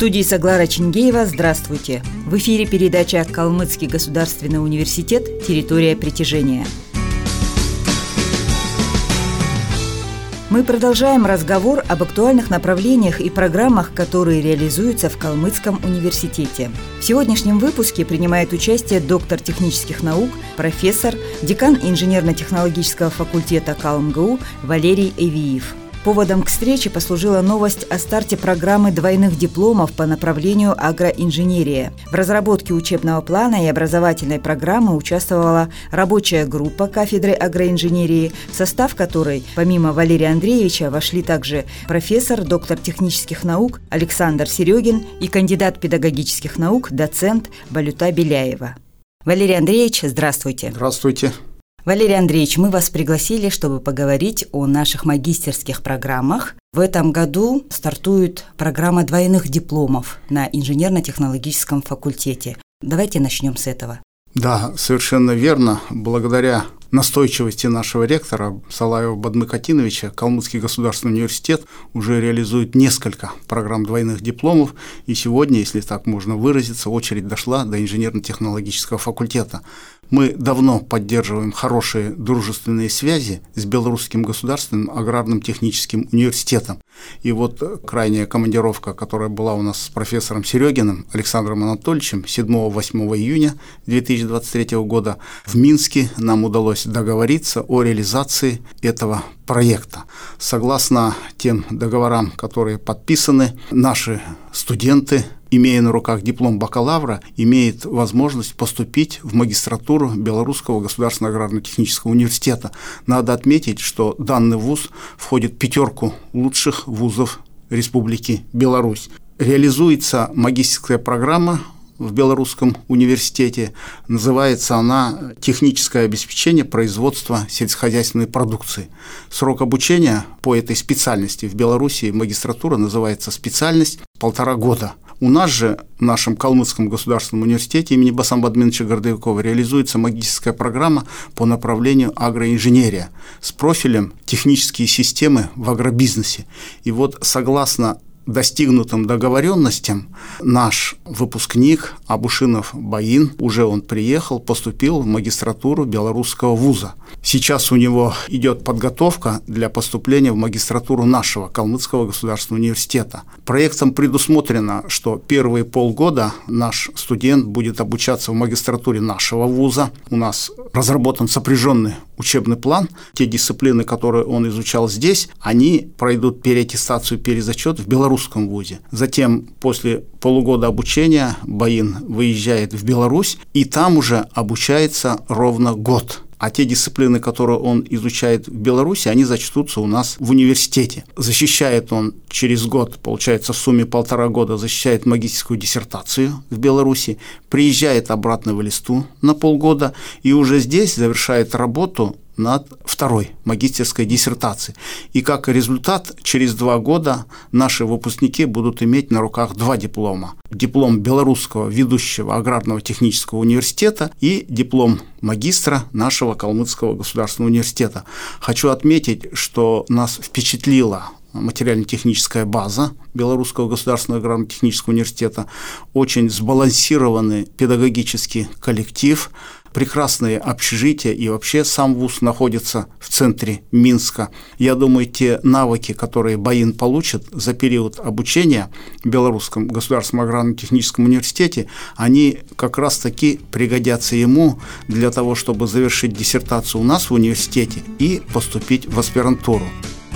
студии Саглара Чингеева. Здравствуйте! В эфире передача «Калмыцкий государственный университет. Территория притяжения». Мы продолжаем разговор об актуальных направлениях и программах, которые реализуются в Калмыцком университете. В сегодняшнем выпуске принимает участие доктор технических наук, профессор, декан инженерно-технологического факультета КалМГУ Валерий Эвиев. Поводом к встрече послужила новость о старте программы двойных дипломов по направлению агроинженерия. В разработке учебного плана и образовательной программы участвовала рабочая группа кафедры агроинженерии, в состав которой, помимо Валерия Андреевича, вошли также профессор, доктор технических наук Александр Серегин и кандидат педагогических наук, доцент Балюта Беляева. Валерий Андреевич, здравствуйте. Здравствуйте. Валерий Андреевич, мы вас пригласили, чтобы поговорить о наших магистерских программах. В этом году стартует программа двойных дипломов на инженерно-технологическом факультете. Давайте начнем с этого. Да, совершенно верно. Благодаря настойчивости нашего ректора Салаева Бадмыкатиновича Калмыцкий государственный университет уже реализует несколько программ двойных дипломов, и сегодня, если так можно выразиться, очередь дошла до инженерно-технологического факультета. Мы давно поддерживаем хорошие дружественные связи с Белорусским государственным аграрным техническим университетом. И вот крайняя командировка, которая была у нас с профессором Серегиным Александром Анатольевичем 7-8 июня 2023 года в Минске, нам удалось договориться о реализации этого проекта. Согласно тем договорам, которые подписаны, наши студенты, имея на руках диплом бакалавра, имеют возможность поступить в магистратуру Белорусского государственного аграрно-технического университета. Надо отметить, что данный вуз входит в 5 лучших вузов Республики Беларусь. Реализуется магистерская программа в Белорусском университете. Называется она «Техническое обеспечение производства сельскохозяйственной продукции». Срок обучения по этой специальности в Беларуси магистратура называется специальность 1,5 года. У нас же, в нашем Калмыцком государственном университете имени Басамба Дмитриевича Гордовикова, реализуется магистерская программа по направлению агроинженерия с профилем технические системы в агробизнесе. И вот согласно достигнутым договоренностям наш выпускник Абушинов Баин, уже он приехал, поступил в магистратуру белорусского вуза. Сейчас у него идет подготовка для поступления в магистратуру нашего Калмыцкого государственного университета. Проектом предусмотрено, что первые полгода наш студент будет обучаться в магистратуре нашего вуза. У нас разработан сопряженный учебный план. Те дисциплины, которые он изучал здесь, они пройдут переаттестацию, перезачет в белорусском вузе. Затем, после полугода обучения, Баин выезжает в Беларусь, и там уже обучается ровно год. А те дисциплины, которые он изучает в Беларуси, они зачтутся у нас в университете. Защищает он через год, получается, в сумме 1,5 года, защищает магистерскую диссертацию в Беларуси, приезжает обратно в Элисту на полгода и уже здесь завершает работу над второй магистерской диссертацией. И как результат, через 2 года наши выпускники будут иметь на руках 2 диплома. Диплом Белорусского ведущего аграрного технического университета и диплом магистра нашего Калмыцкого государственного университета. Хочу отметить, что нас впечатлила материально-техническая база Белорусского государственного аграрно-технического университета, очень сбалансированный педагогический коллектив, прекрасные общежития, и вообще сам вуз находится в центре Минска. Я думаю, те навыки, которые Баин получит за период обучения в Белорусском государственном аграрно-техническом университете, они как раз-таки пригодятся ему для того, чтобы завершить диссертацию у нас в университете и поступить в аспирантуру.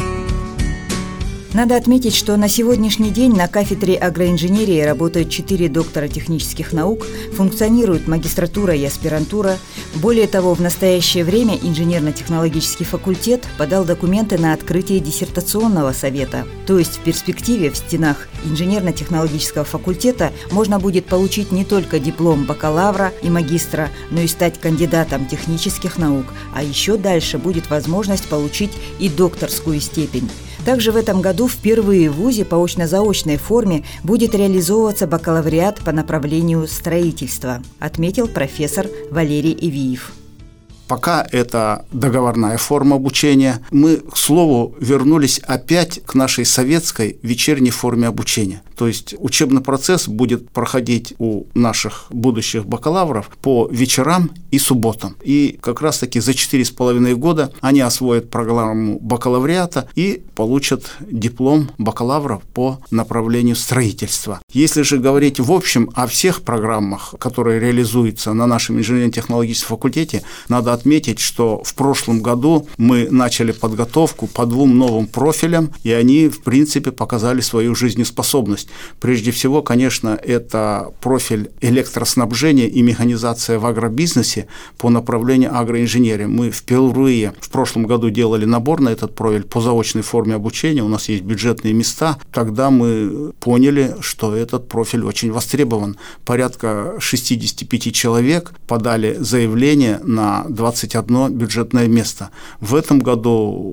Надо отметить, что на сегодняшний день на кафедре агроинженерии работают 4 доктора технических наук, функционирует магистратура и аспирантура. Более того, в настоящее время инженерно-технологический факультет подал документы на открытие диссертационного совета. То есть в перспективе в стенах инженерно-технологического факультета можно будет получить не только диплом бакалавра и магистра, но и стать кандидатом технических наук, а еще дальше будет возможность получить и докторскую степень. Также в этом году впервые в ВУЗе по очно-заочной форме будет реализовываться бакалавриат по направлению строительства, отметил профессор Валерий Эвиев. Пока это договорная форма обучения. Мы, к слову, вернулись опять к нашей советской вечерней форме обучения. То есть учебный процесс будет проходить у наших будущих бакалавров по вечерам и субботам. И как раз-таки за 4,5 года они освоят программу бакалавриата и получат диплом бакалавра по направлению строительства. Если же говорить в общем о всех программах, которые реализуются на нашем инженерно-технологическом факультете, надо отметить, что в прошлом году мы начали подготовку по 2 новым профилям, и они, в принципе, показали свою жизнеспособность. Прежде всего, конечно, это профиль электроснабжения и механизация в агробизнесе по направлению агроинженерии. Мы впервые в прошлом году делали набор на этот профиль по заочной форме обучения, у нас есть бюджетные места. Тогда мы поняли, что этот профиль очень востребован. Порядка 65 человек подали заявление на 21 бюджетное место. В этом году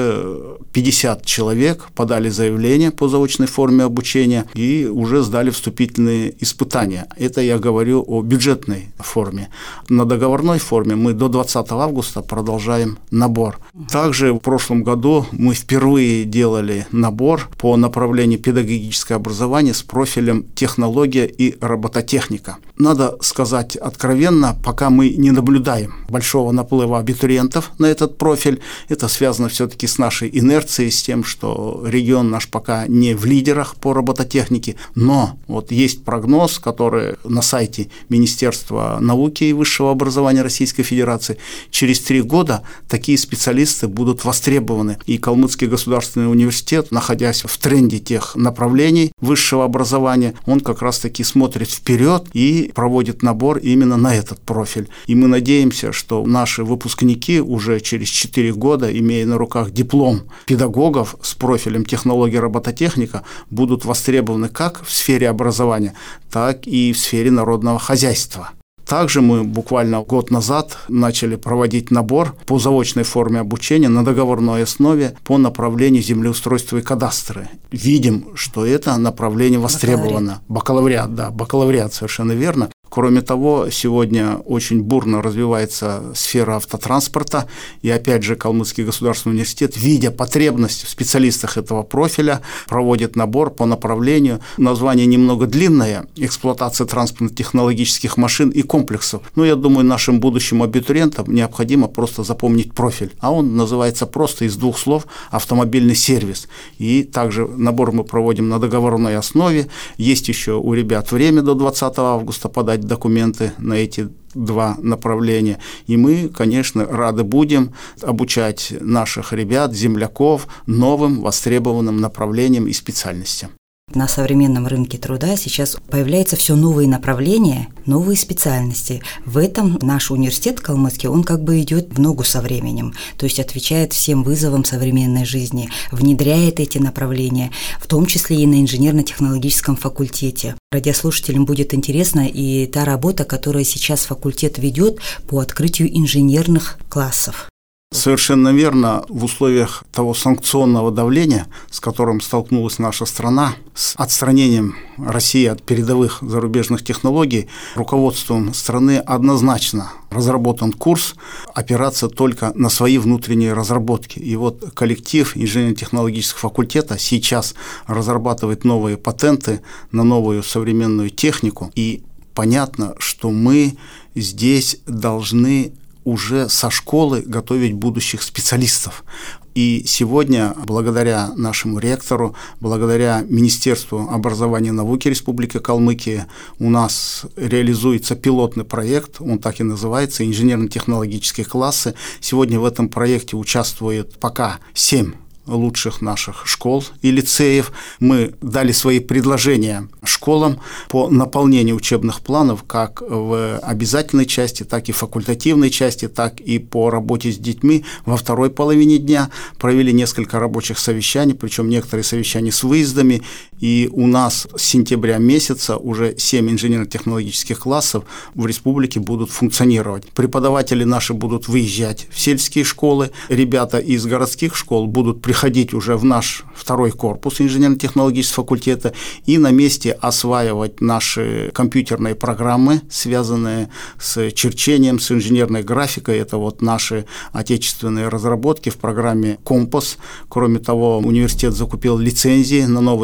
уже 50 человек подали заявление по заочной форме обучения и уже сдали вступительные испытания. Это я говорю о бюджетной форме. На договорной форме мы до 20 августа продолжаем набор. Также в прошлом году мы впервые делали набор по направлению педагогическое образование с профилем технология и робототехника. Надо сказать откровенно, пока мы не наблюдаем большого наплыва абитуриентов на этот профиль. Это связано все-таки с нашей инерцией, с тем, что регион наш пока не в лидерах по робототехнике, но вот есть прогноз, который на сайте Министерства науки и высшего образования Российской Федерации. Через 3 года такие специалисты будут востребованы. И Калмыцкий государственный университет, находясь в тренде тех направлений высшего образования, он как раз-таки смотрит вперед и проводит набор именно на этот профиль. И мы надеемся, что наши выпускники уже через 4 года, имея на руках диплом педагогов с профилем технология робототехника, будут востребованы как в сфере образования, так и в сфере народного хозяйства. Также мы буквально год назад начали проводить набор по заочной форме обучения на договорной основе по направлению землеустройства и кадастры. Видим, что это направление востребовано. Бакалавриат, совершенно верно. Кроме того, сегодня очень бурно развивается сфера автотранспорта, и опять же Калмыцкий государственный университет, видя потребность в специалистах этого профиля, проводит набор по направлению, название немного длинное, эксплуатация транспортно-технологических машин и комплексов. Но я думаю, нашим будущим абитуриентам необходимо просто запомнить профиль, а он называется просто из 2 слов «автомобильный сервис». И также набор мы проводим на договорной основе, есть еще у ребят время до 20 августа подать документы на эти 2 направления. И мы, конечно, рады будем обучать наших ребят, земляков новым востребованным направлениям и специальностям. На современном рынке труда сейчас появляются все новые направления, новые специальности. В этом наш университет калмыцкий, он как бы идет в ногу со временем, то есть отвечает всем вызовам современной жизни, внедряет эти направления, в том числе и на инженерно-технологическом факультете. Радиослушателям будет интересна и та работа, которую сейчас факультет ведет по открытию инженерных классов. Совершенно верно. В условиях того санкционного давления, с которым столкнулась наша страна, с отстранением России от передовых зарубежных технологий, руководством страны однозначно разработан курс опираться только на свои внутренние разработки. И вот коллектив инженерно-технологического факультета сейчас разрабатывает новые патенты на новую современную технику. И понятно, что мы здесь должны уже со школы готовить будущих специалистов. И сегодня, благодаря нашему ректору, благодаря Министерству образования и науки Республики Калмыкия, у нас реализуется пилотный проект, он так и называется, инженерно-технологические классы. Сегодня в этом проекте участвует пока 7 лучших наших школ и лицеев. Мы дали свои предложения школам по наполнению учебных планов как в обязательной части, так и в факультативной части, так и по работе с детьми во второй половине дня. Провели несколько рабочих совещаний, причем некоторые совещания с выездами. И у нас с сентября месяца уже 7 инженерно-технологических классов в республике будут функционировать. Преподаватели наши будут выезжать в сельские школы, ребята из городских школ будут приходить уже в наш второй корпус инженерно-технологического факультета и на месте осваивать наши компьютерные программы, связанные с черчением, с инженерной графикой. Это вот наши отечественные разработки в программе «Компас». Кроме того, университет закупил лицензии на новые программы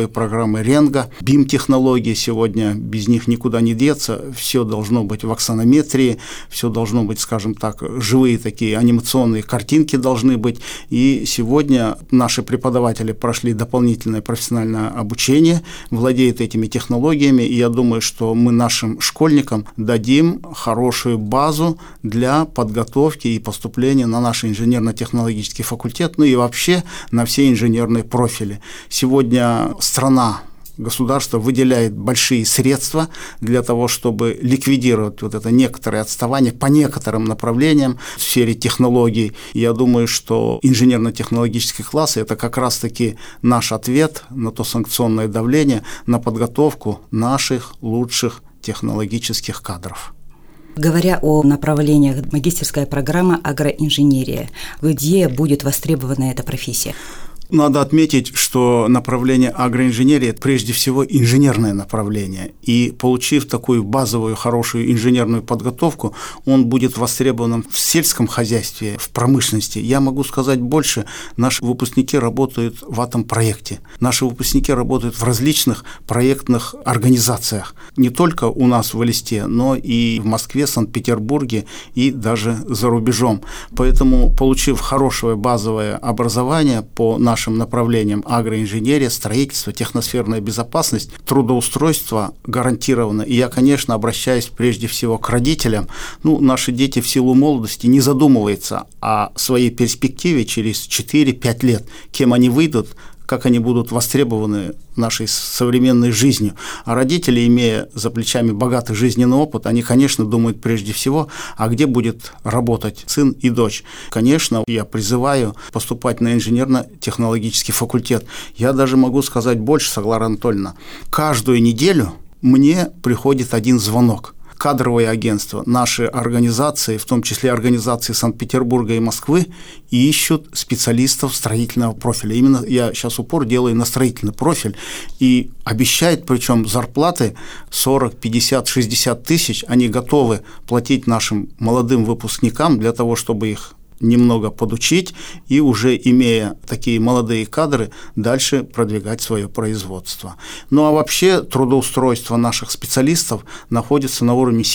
программы Ренга, БИМ-технологии сегодня, без них никуда не деться, все должно быть в аксонометрии, все должно быть, скажем так, живые такие анимационные картинки должны быть, и сегодня наши преподаватели прошли дополнительное профессиональное обучение, владеют этими технологиями, и я думаю, что мы нашим школьникам дадим хорошую базу для подготовки и поступления на наш инженерно-технологический факультет, ну и вообще на все инженерные профили. Сегодня государство выделяет большие средства для того, чтобы ликвидировать вот это некоторое отставание по некоторым направлениям в сфере технологий. Я думаю, что инженерно-технологические классы – это как раз-таки наш ответ на то санкционное давление, на подготовку наших лучших технологических кадров. Говоря о направлениях, магистерская программа агроинженерия, где будет востребована эта профессия? Надо отметить, что направление агроинженерии – это прежде всего инженерное направление. И получив такую базовую, хорошую инженерную подготовку, он будет востребован в сельском хозяйстве, в промышленности. Я могу сказать больше. Наши выпускники работают в атомпроекте. Наши выпускники работают в различных проектных организациях. Не только у нас в Элисте, но и в Москве, Санкт-Петербурге и даже за рубежом. Поэтому, получив хорошее базовое образование по нашим направлениям агроинженерия, строительство, техносферная безопасность, трудоустройство гарантировано. И я, конечно, обращаюсь прежде всего к родителям. Наши дети в силу молодости не задумываются о своей перспективе через 4-5 лет, кем они выйдут, как они будут востребованы нашей современной жизнью. А родители, имея за плечами богатый жизненный опыт, они, конечно, думают прежде всего, а где будет работать сын и дочь. Конечно, я призываю поступать на инженерно-технологический факультет. Я даже могу сказать больше, Саглара Анатольевна. Каждую неделю мне приходит один звонок. Кадровые агентства, наши организации, в том числе организации Санкт-Петербурга и Москвы, ищут специалистов строительного профиля. Именно я сейчас упор делаю на строительный профиль и обещают, причем зарплаты 40, 50, 60 тысяч, они готовы платить нашим молодым выпускникам для того, чтобы их немного подучить и уже имея такие молодые кадры, дальше продвигать свое производство. А вообще трудоустройство наших специалистов находится на уровне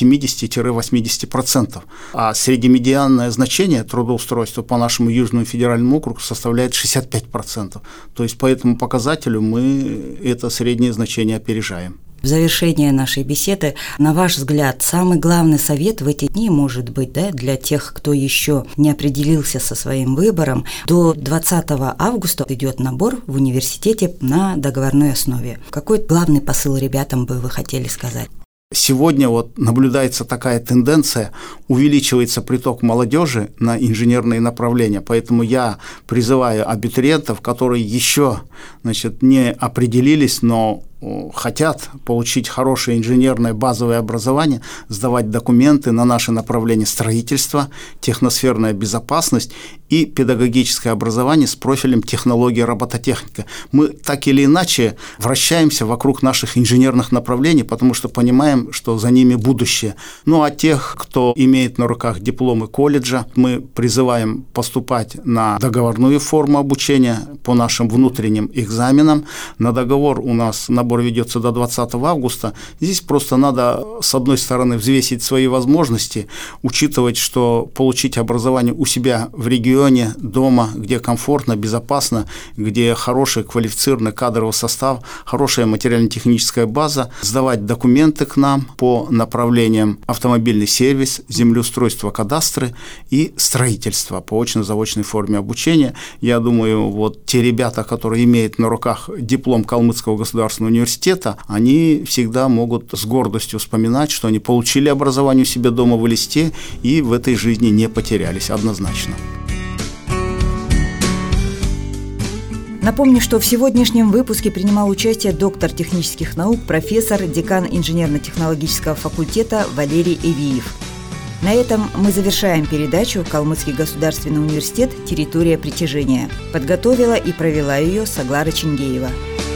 70-80%, а среднемедианное значение трудоустройства по нашему Южному федеральному округу составляет 65%. То есть по этому показателю мы это среднее значение опережаем. В завершение нашей беседы, на ваш взгляд, самый главный совет в эти дни может быть, для тех, кто еще не определился со своим выбором, до 20 августа идет набор в университете на договорной основе. Какой главный посыл ребятам бы вы хотели сказать? Сегодня наблюдается такая тенденция, увеличивается приток молодежи на инженерные направления, поэтому я призываю абитуриентов, которые еще не определились, но хотят получить хорошее инженерное базовое образование, сдавать документы на наши направления строительства, техносферная безопасность и педагогическое образование с профилем технология робототехника. Мы так или иначе вращаемся вокруг наших инженерных направлений, потому что понимаем, что за ними будущее. А тех, кто имеет на руках дипломы колледжа, мы призываем поступать на договорную форму обучения по нашим внутренним экзаменам. На договор у нас набор ведется до 20 августа. Здесь просто надо, с одной стороны, взвесить свои возможности, учитывать, что получить образование у себя в регионе, дома, где комфортно, безопасно, где хороший квалифицированный кадровый состав, хорошая материально-техническая база, сдавать документы к нам по направлениям автомобильный сервис, землеустройство, кадастры и строительство по очно-заочной форме обучения. Я думаю, те ребята, которые имеют на руках диплом Калмыцкого государственного университета, они всегда могут с гордостью вспоминать, что они получили образование у себя дома в Элисте и в этой жизни не потерялись однозначно. Напомню, что в сегодняшнем выпуске принимал участие доктор технических наук, профессор, декан инженерно-технологического факультета Валерий Эвиев. На этом мы завершаем передачу «Калмыцкий государственный университет. Территория притяжения». Подготовила и провела ее Саглара Чингеева.